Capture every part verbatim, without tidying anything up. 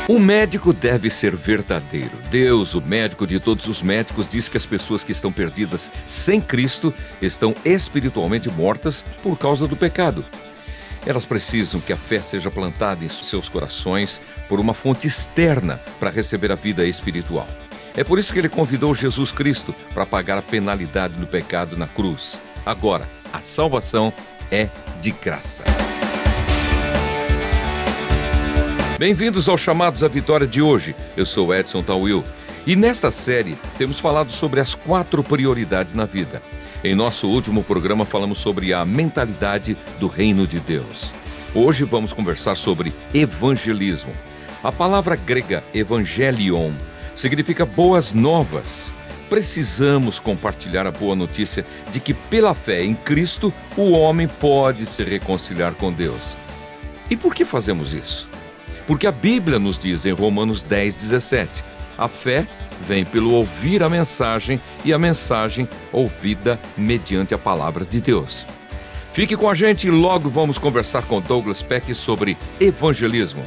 Um médico deve ser verdadeiro. Deus, o médico de todos os médicos, diz que as pessoas que estão perdidas sem Cristo estão espiritualmente mortas por causa do pecado. Elas precisam que a fé seja plantada em seus corações por uma fonte externa para receber a vida espiritual. É por isso que ele convidou Jesus Cristo para pagar a penalidade do pecado na cruz. Agora, a salvação é de graça. Bem-vindos aos Chamados à Vitória de hoje. Eu sou Edson Tawil e nesta série temos falado sobre as quatro prioridades na vida. Em nosso último programa falamos sobre a mentalidade do reino de Deus. Hoje vamos conversar sobre evangelismo. A palavra grega evangelion significa boas novas. Precisamos compartilhar a boa notícia de que pela fé em Cristo o homem pode se reconciliar com Deus. E por que fazemos isso? Porque a Bíblia nos diz em Romanos dez, dezessete, a fé vem pelo ouvir a mensagem e a mensagem ouvida mediante a palavra de Deus. Fique com a gente e logo vamos conversar com Douglas Peck sobre evangelismo.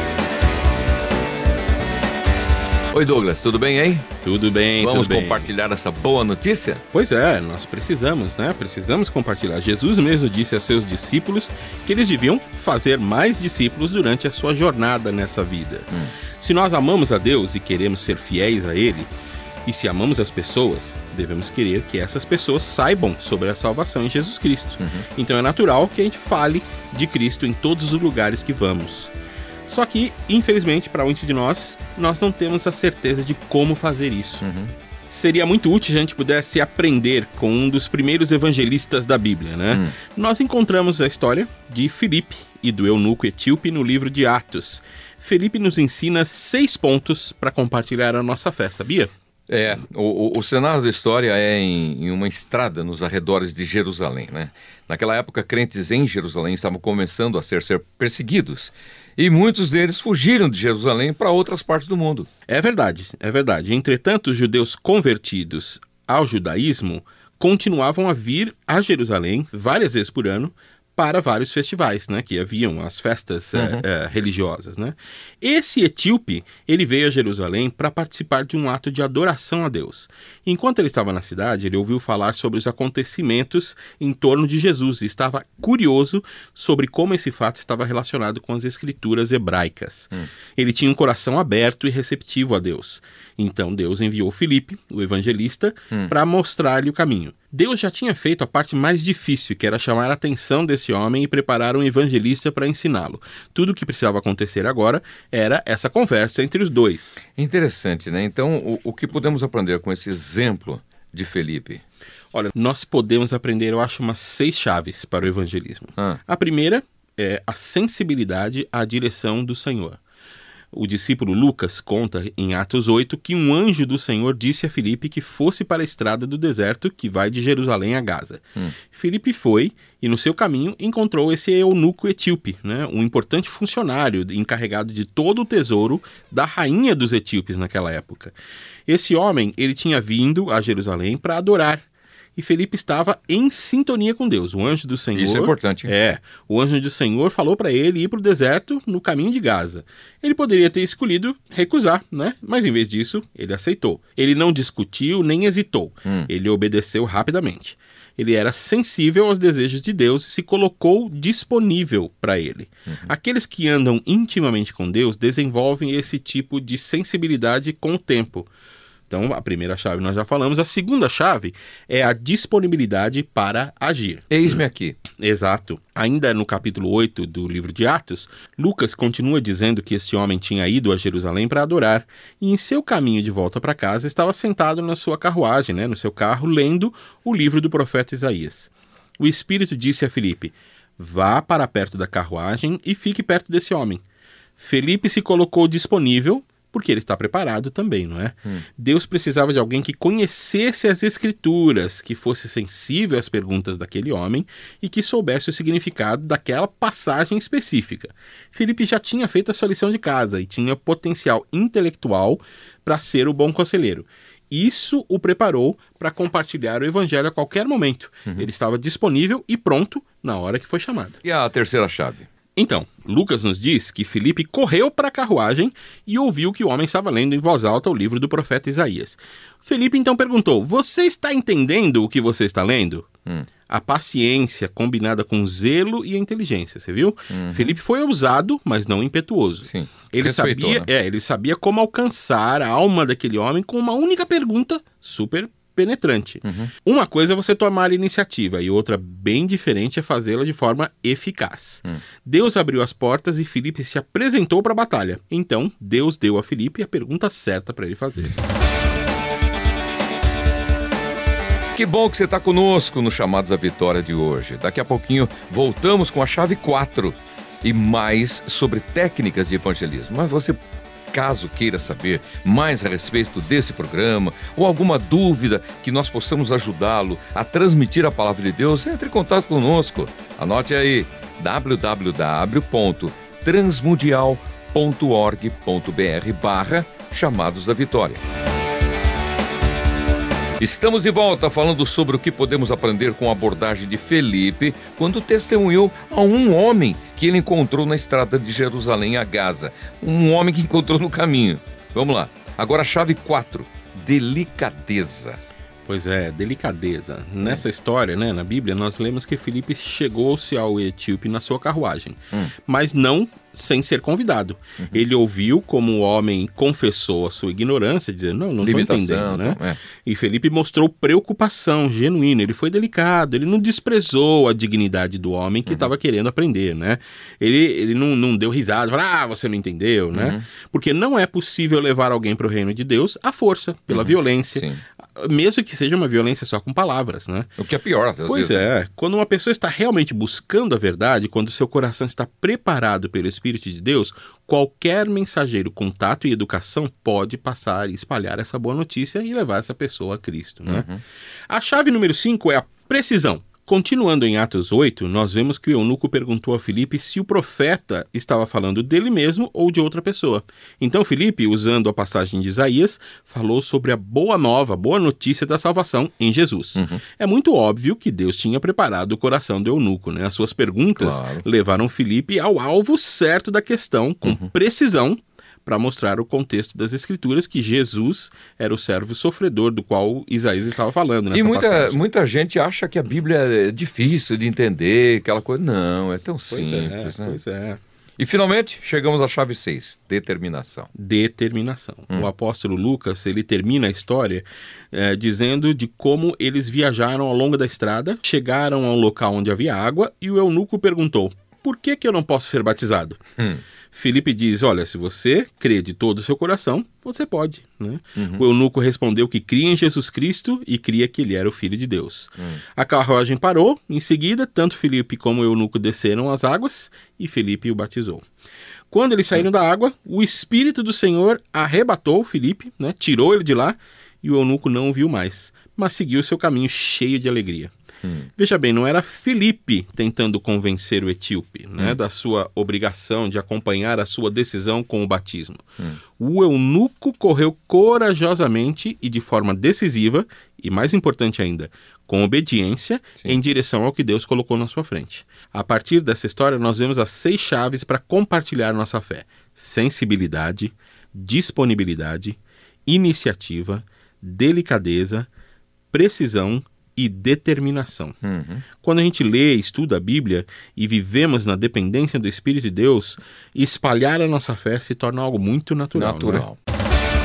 Oi Douglas, tudo bem aí? Tudo bem, Vamos tudo bem. compartilhar essa boa notícia? Pois é, nós precisamos, né? Precisamos compartilhar. Jesus mesmo disse a seus discípulos que eles deviam fazer mais discípulos durante a sua jornada nessa vida. Hum. Se nós amamos a Deus e queremos ser fiéis a Ele, e se amamos as pessoas, devemos querer que essas pessoas saibam sobre a salvação em Jesus Cristo. Uhum. Então é natural que a gente fale de Cristo em todos os lugares que vamos. Só que, infelizmente, para muitos de nós, nós não temos a certeza de como fazer isso. Uhum. Seria muito útil se a gente pudesse aprender com um dos primeiros evangelistas da Bíblia, né? Hum. Nós encontramos a história de Filipe e do eunuco etíope no livro de Atos. Filipe nos ensina seis pontos para compartilhar a nossa fé, sabia? É, o, o, o cenário da história é em, em uma estrada nos arredores de Jerusalém, né? Naquela época, crentes em Jerusalém estavam começando a ser, ser perseguidos. E muitos deles fugiram de Jerusalém para outras partes do mundo. É verdade, é verdade. Entretanto, os judeus convertidos ao judaísmo continuavam a vir a Jerusalém várias vezes por ano para vários festivais, né, que haviam as festas uhum. é, é, religiosas, né? Esse etíope, ele veio a Jerusalém para participar de um ato de adoração a Deus. Enquanto ele estava na cidade, ele ouviu falar sobre os acontecimentos em torno de Jesus e estava curioso sobre como esse fato estava relacionado com as escrituras hebraicas. Hum. Ele tinha um coração aberto e receptivo a Deus. Então Deus enviou Filipe, o evangelista, hum. para mostrar-lhe o caminho. Deus já tinha feito a parte mais difícil, que era chamar a atenção desse homem e preparar um evangelista para ensiná-lo. Tudo o que precisava acontecer agora era essa conversa entre os dois. Interessante, né? Então, o, o que podemos aprender com esse exemplo de Filipe? Olha, nós podemos aprender, eu acho, umas seis chaves para o evangelismo. Ah. A primeira é a sensibilidade à direção do Senhor. O discípulo Lucas conta em Atos oito que um anjo do Senhor disse a Filipe que fosse para a estrada do deserto que vai de Jerusalém a Gaza. Hum. Filipe foi e no seu caminho encontrou esse eunuco etíope, né, um importante funcionário encarregado de todo o tesouro da rainha dos etíopes naquela época. Esse homem, ele tinha vindo a Jerusalém para adorar. E Filipe estava em sintonia com Deus. O anjo do Senhor... Isso é importante. Hein? É. O anjo do Senhor falou para ele ir para o deserto no caminho de Gaza. Ele poderia ter escolhido recusar, né? Mas em vez disso, ele aceitou. Ele não discutiu nem hesitou. Hum. Ele obedeceu rapidamente. Ele era sensível aos desejos de Deus e se colocou disponível para ele. Uhum. Aqueles que andam intimamente com Deus desenvolvem esse tipo de sensibilidade com o tempo. Então, a primeira chave nós já falamos. A segunda chave é a disponibilidade para agir. Eis-me aqui. Exato. Ainda no capítulo oito do livro de Atos, Lucas continua dizendo que esse homem tinha ido a Jerusalém para adorar e em seu caminho de volta para casa estava sentado na sua carruagem, né, no seu carro, lendo o livro do profeta Isaías. O Espírito disse a Filipe, vá para perto da carruagem e fique perto desse homem. Filipe se colocou disponível porque ele está preparado também, não é? Hum. Deus precisava de alguém que conhecesse as Escrituras, que fosse sensível às perguntas daquele homem e que soubesse o significado daquela passagem específica. Filipe já tinha feito a sua lição de casa e tinha potencial intelectual para ser o bom conselheiro. Isso o preparou para compartilhar o evangelho a qualquer momento. Uhum. Ele estava disponível e pronto na hora que foi chamado. E a terceira chave? Então, Lucas nos diz que Filipe correu para a carruagem e ouviu que o homem estava lendo em voz alta o livro do profeta Isaías. Filipe então perguntou, você está entendendo o que você está lendo? Hum. A paciência combinada com zelo e a inteligência, você viu? Uhum. Filipe foi ousado, mas não impetuoso. Sim. Ele Respeitou, sabia, né? é, ele sabia como alcançar a alma daquele homem com uma única pergunta super penetrante. Uhum. Uma coisa é você tomar a iniciativa e outra bem diferente é fazê-la de forma eficaz. Uhum. Deus abriu as portas e Filipe se apresentou para a batalha. Então, Deus deu a Filipe a pergunta certa para ele fazer. Que bom que você está conosco no Chamados à Vitória de hoje. Daqui a pouquinho voltamos com a chave quatro e mais sobre técnicas de evangelismo. Mas você, caso queira saber mais a respeito desse programa ou alguma dúvida que nós possamos ajudá-lo a transmitir a palavra de Deus, entre em contato conosco. Anote aí, w w w ponto transmundial ponto org ponto b r barra Chamados à Vitória. Estamos de volta falando sobre o que podemos aprender com a abordagem de Felipe quando testemunhou a um homem que ele encontrou na estrada de Jerusalém a Gaza. Um homem que encontrou no caminho. Vamos lá. Agora a chave quatro. Delicadeza. Pois é, delicadeza. Nessa história, né, na Bíblia, nós lemos que Filipe chegou-se ao etíope na sua carruagem, hum. mas não sem ser convidado. Uhum. Ele ouviu como o homem confessou a sua ignorância, dizendo, não, não estou entendendo, né? É. E Filipe mostrou preocupação genuína, ele foi delicado, ele não desprezou a dignidade do homem que estava uhum. querendo aprender, né? Ele, ele não, não deu risada, falou, ah, você não entendeu, uhum. né? Porque não é possível levar alguém para o reino de Deus à força, pela uhum. violência. Sim. Mesmo que seja uma violência só com palavras, né? O que é pior, às Pois vezes. é, quando uma pessoa está realmente buscando a verdade, quando seu coração está preparado pelo Espírito de Deus, qualquer mensageiro com tato e educação pode passar e espalhar essa boa notícia e levar essa pessoa a Cristo, né? Uhum. A chave número cinco é a precisão. Continuando em Atos oito, nós vemos que o eunuco perguntou a Filipe se o profeta estava falando dele mesmo ou de outra pessoa. Então Filipe, usando a passagem de Isaías, falou sobre a boa nova, a boa notícia da salvação em Jesus. Uhum. É muito óbvio que Deus tinha preparado o coração do eunuco, né? As suas perguntas claro. levaram Filipe ao alvo certo da questão, com uhum. precisão, para mostrar o contexto das Escrituras, que Jesus era o servo sofredor do qual Isaías estava falando nessa E muita, passagem. muita gente acha que a Bíblia é difícil de entender, aquela coisa. Não, é tão pois simples. É, né? Pois é. E finalmente, chegamos à chave seis, determinação. Determinação. Hum. O apóstolo Lucas, ele termina a história é, dizendo de como eles viajaram ao longo da estrada, chegaram ao local onde havia água e o eunuco perguntou, por que que eu não posso ser batizado? Hum. Filipe diz, olha, se você crê de todo o seu coração, você pode. Né? Uhum. O eunuco respondeu que cria em Jesus Cristo e cria que ele era o Filho de Deus. Uhum. A carruagem parou, em seguida, tanto Filipe como o eunuco desceram as águas e Filipe o batizou. Quando eles saíram uhum. da água, o Espírito do Senhor arrebatou Filipe, né? Tirou ele de lá e o eunuco não o viu mais, mas seguiu seu caminho cheio de alegria. Hum. Veja bem, não era Filipe tentando convencer o etíope né, hum. da sua obrigação de acompanhar a sua decisão com o batismo. Hum. O eunuco correu corajosamente e de forma decisiva, e mais importante ainda, com obediência, Sim. em direção ao que Deus colocou na sua frente. A partir dessa história, nós vemos as seis chaves para compartilhar nossa fé: sensibilidade, disponibilidade, iniciativa, delicadeza, precisão e determinação. Uhum. Quando a gente lê e estuda a Bíblia e vivemos na dependência do Espírito de Deus, espalhar a nossa fé se torna algo muito natural. Natural. Né?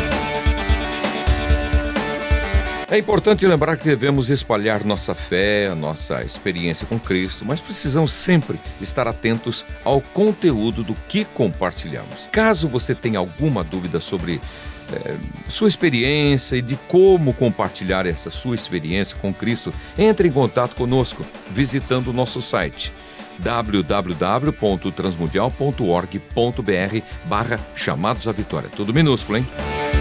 É importante lembrar que devemos espalhar nossa fé, a nossa experiência com Cristo, mas precisamos sempre estar atentos ao conteúdo do que compartilhamos. Caso você tenha alguma dúvida sobre É, sua experiência e de como compartilhar essa sua experiência com Cristo, entre em contato conosco visitando o nosso site w w w ponto transmundial ponto org ponto b r barra Chamados à Vitória. Tudo minúsculo, hein?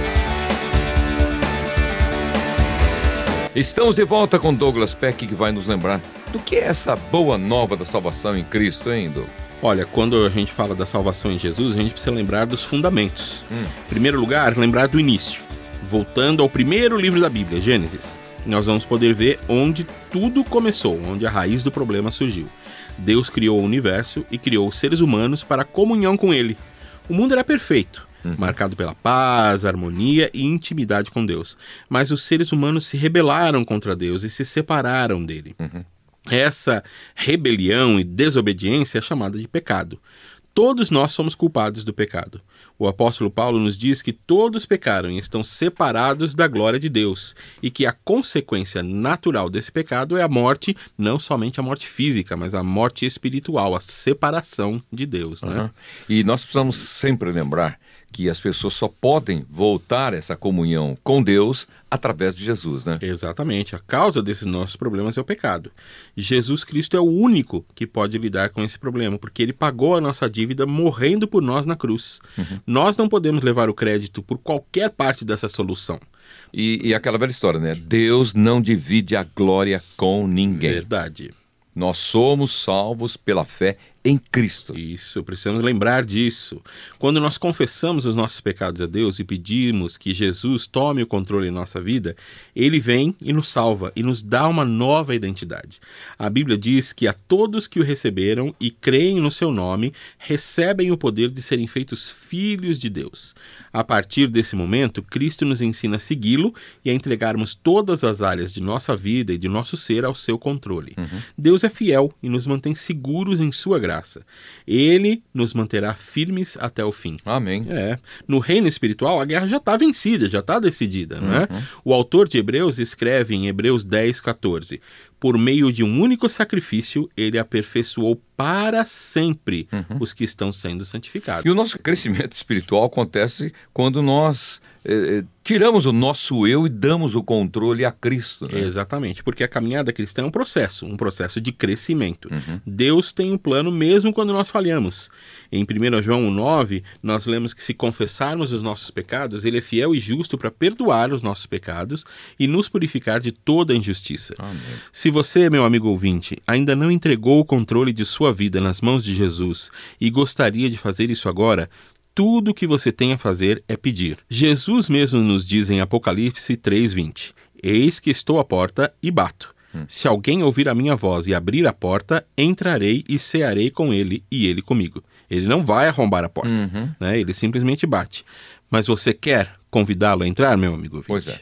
Estamos de volta com Douglas Peck, que vai nos lembrar do que é essa boa nova da salvação em Cristo, hein, Douglas? Olha, quando a gente fala da salvação em Jesus, a gente precisa lembrar dos fundamentos. Hum. Em primeiro lugar, lembrar do início. Voltando ao primeiro livro da Bíblia, Gênesis, nós vamos poder ver onde tudo começou, onde a raiz do problema surgiu. Deus criou o universo e criou os seres humanos para a comunhão com ele. O mundo era perfeito, uhum. marcado pela paz, harmonia e intimidade com Deus. Mas os seres humanos se rebelaram contra Deus e se separaram dele. Uhum. Essa rebelião e desobediência é chamada de pecado. Todos nós somos culpados do pecado. O apóstolo Paulo nos diz que todos pecaram e estão separados da glória de Deus, e que a consequência natural desse pecado é a morte, não somente a morte física, mas a morte espiritual, a separação de Deus, né? Uhum. E nós precisamos sempre lembrar que as pessoas só podem voltar a essa comunhão com Deus através de Jesus, né? Exatamente. A causa desses nossos problemas é o pecado. Jesus Cristo é o único que pode lidar com esse problema, porque ele pagou a nossa dívida morrendo por nós na cruz. Uhum. Nós não podemos levar o crédito por qualquer parte dessa solução. E, e aquela velha história, né? Deus não divide a glória com ninguém. Verdade. Nós somos salvos pela fé em Cristo. Isso, precisamos lembrar disso. Quando nós confessamos os nossos pecados a Deus e pedimos que Jesus tome o controle em nossa vida, Ele vem e nos salva e nos dá uma nova identidade. A Bíblia diz que a todos que o receberam e creem no seu nome, recebem o poder de serem feitos filhos de Deus. A partir desse momento, Cristo nos ensina a segui-lo e a entregarmos todas as áreas de nossa vida e de nosso ser ao seu controle. Uhum. Deus é fiel e nos mantém seguros em sua graça. Ele nos manterá firmes até o fim. Amém. É. No reino espiritual, a guerra já está vencida, já está decidida. Uhum. Né? O autor de Hebreus escreve em Hebreus dez, quatorze: por meio de um único sacrifício, ele aperfeiçoou para sempre uhum. os que estão sendo santificados. E o nosso crescimento espiritual acontece quando nós eh, tiramos o nosso eu e damos o controle a Cristo. Né? Exatamente, porque a caminhada cristã é um processo, um processo de crescimento. Uhum. Deus tem um plano mesmo quando nós falhamos. Em primeiro João nove, nós lemos que se confessarmos os nossos pecados, ele é fiel e justo para perdoar os nossos pecados e nos purificar de toda injustiça. Amém. Se você, meu amigo ouvinte, ainda não entregou o controle de sua vida nas mãos de Jesus e gostaria de fazer isso agora, tudo o que você tem a fazer é pedir. Jesus mesmo nos diz em Apocalipse três, vinte: eis que estou à porta e bato. Hum. Se alguém ouvir a minha voz e abrir a porta, entrarei e cearei com ele e ele comigo. Ele não vai arrombar a porta, uhum. né? Ele simplesmente bate. Mas você quer convidá-lo a entrar, meu amigo ouvinte? Pois é.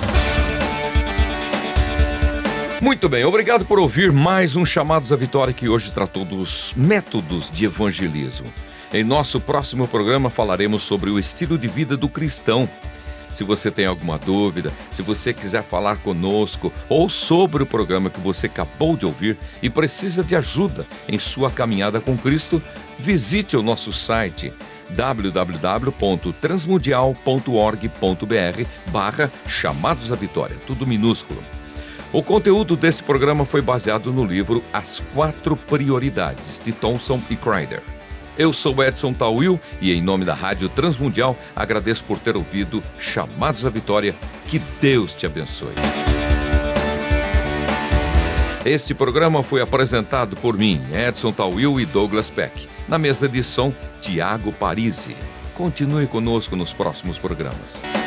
Muito bem, obrigado por ouvir mais um Chamados à Vitória, que hoje tratou dos métodos de evangelismo. Em nosso próximo programa falaremos sobre o estilo de vida do cristão. Se você tem alguma dúvida, se você quiser falar conosco ou sobre o programa que você acabou de ouvir e precisa de ajuda em sua caminhada com Cristo, visite o nosso site w w w ponto transmundial ponto org ponto b r barra Chamados à Vitória, tudo minúsculo. O conteúdo desse programa foi baseado no livro As Quatro Prioridades, de Thompson e Crider. Eu sou Edson Tawil e, em nome da Rádio Transmundial, agradeço por ter ouvido Chamados à Vitória. Que Deus te abençoe. Este programa foi apresentado por mim, Edson Tawil e Douglas Peck. Na mesa de som, Tiago Parisi. Continue conosco nos próximos programas.